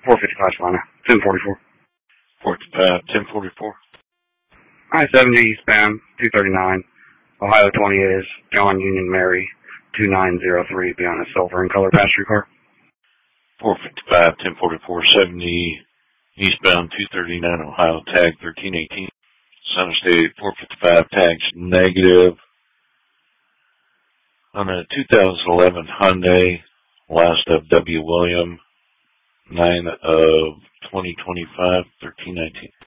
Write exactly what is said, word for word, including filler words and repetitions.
four fifty-five Spina, ten forty-four. four fifty-five, ten forty-four. I seventy eastbound, two thirty-nine. Ohio twenty is John Union Mary, two nine zero three, beyond a silver and color passenger car. four fifty-five, ten forty-four, seventy eastbound, two thirty-nine, Ohio, tag thirteen eighteen. Center State, four fifty-five, tags negative. On a two thousand eleven Hyundai, last of W. William, nine of twenty twenty-five, thirteen nineteen.